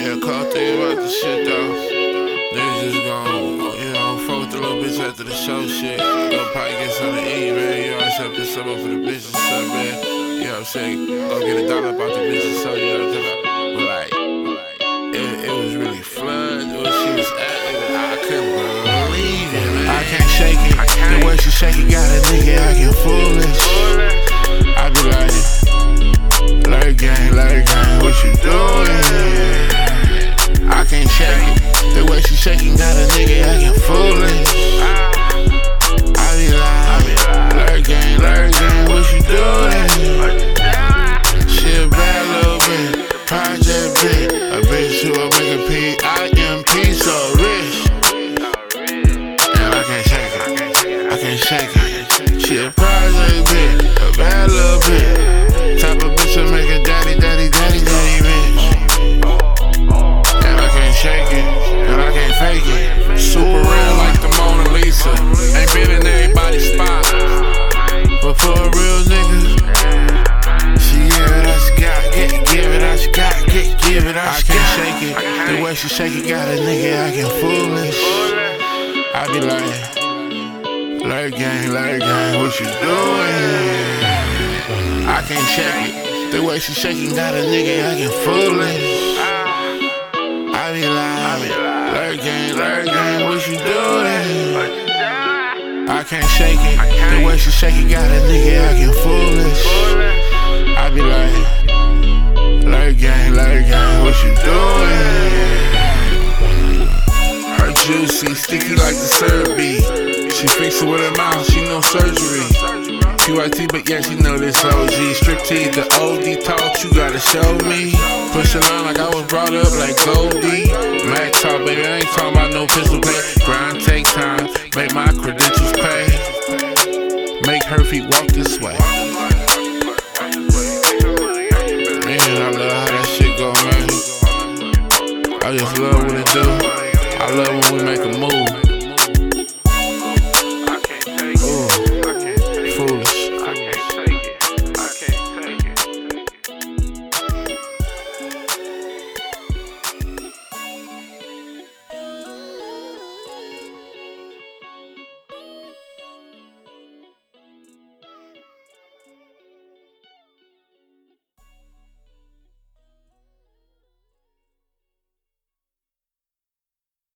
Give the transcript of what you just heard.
Yeah, cold thing about the shit though. Niggas just gon', fuck with the little bitch after the show shit. Go probably get something to eat, man. You know what I'm saying? Put some up for the bitches, something, man. You know what I'm saying? Go get $1 about the bitches, so you know what I'm saying? But like, it was really flood. Where she was at, I couldn't believe it, man. I can't shake it. The way she shake it got a nigga acting foolish. I be like, Larry gang, what you doing? I can't shake it. The way she shaking got a nigga acting foolish. I be like, Larry gang, what you doing? She a bad little bitch, project bitch, a bitch who will make a P.I.M.P. so rich. And I can't shake it. She a project bitch, a bad little bitch, type of bitch will make a daddy rich. And I can't shake it, and I can't fake it. Super real like the Mona Lisa, ain't been in everybody's spot. But for a real nigga, she give it how she got, give it how she got, give it how she got. I can't shake it, the way she shake it got a nigga acting foolish. I be like, Larry gang, what you doing? I can't shake it, the way she shaking got a nigga acting foolish. I be like, Larry gang, what you doing? I can't shake it, the way she shake it got a nigga acting foolish. I be like, Larry gang, what you doing? Her juicy, sticky like the syrup be. She fix it with her mouth, she no surgery. QIT, but yeah, she know this OG. Strip T, the OD talk, you gotta show me. Push it on like I was brought up like Goldie. Mac talk, baby, I ain't talking about no pistol play. Grind, take time, make my credentials pay. Make her feet walk this way. Man, I love how that shit go, man. I just love what it do. I love when we make a move.